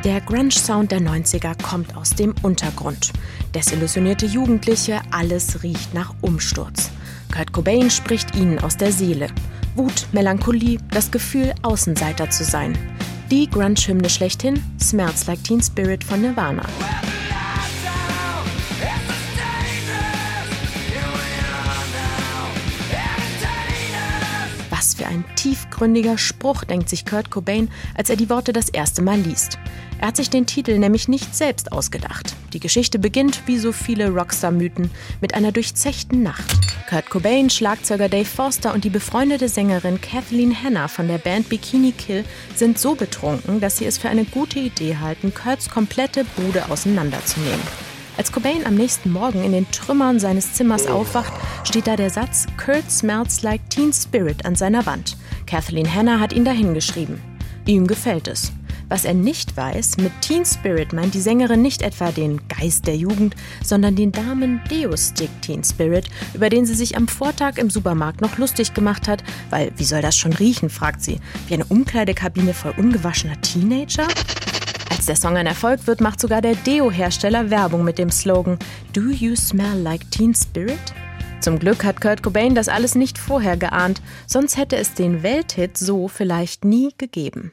Der Grunge-Sound der 90er kommt aus dem Untergrund. Desillusionierte Jugendliche, alles riecht nach Umsturz. Kurt Cobain spricht ihnen aus der Seele. Wut, Melancholie, das Gefühl, Außenseiter zu sein. Die Grunge-Hymne schlechthin, Smells Like Teen Spirit von Nirvana. Was für ein tiefgründiger Spruch, denkt sich Kurt Cobain, als er die Worte das erste Mal liest. Er hat sich den Titel nämlich nicht selbst ausgedacht. Die Geschichte beginnt, wie so viele Rockstar-Mythen, mit einer durchzechten Nacht. Kurt Cobain, Schlagzeuger Dave Foster und die befreundete Sängerin Kathleen Hanna von der Band Bikini Kill sind so betrunken, dass sie es für eine gute Idee halten, Kurts komplette Bude auseinanderzunehmen. Als Cobain am nächsten Morgen in den Trümmern seines Zimmers aufwacht, steht da der Satz "Kurt smells like Teen Spirit" an seiner Wand. Kathleen Hanna hat ihn dahingeschrieben. Ihm gefällt es. Was er nicht weiß, mit Teen Spirit meint die Sängerin nicht etwa den Geist der Jugend, sondern den Damen-Deo-Stick Teen Spirit, über den sie sich am Vortag im Supermarkt noch lustig gemacht hat, weil, wie soll das schon riechen, fragt sie, wie eine Umkleidekabine voll ungewaschener Teenager? Als der Song ein Erfolg wird, macht sogar der Deo-Hersteller Werbung mit dem Slogan "Do you smell like Teen Spirit?" Zum Glück hat Kurt Cobain das alles nicht vorher geahnt, sonst hätte es den Welthit so vielleicht nie gegeben.